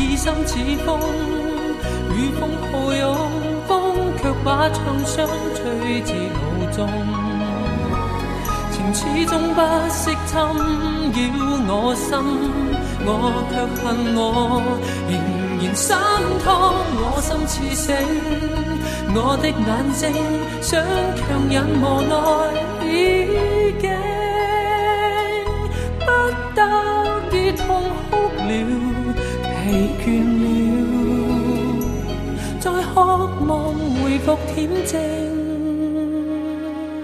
似心似风，与风抱拥，风却把创伤吹至脑中。情始终不息侵扰我心，我却恨我仍然心痛。我心似醒，我的眼睛想强忍无奈，已经不得已痛哭了，疲倦了，再渴望回复恬静。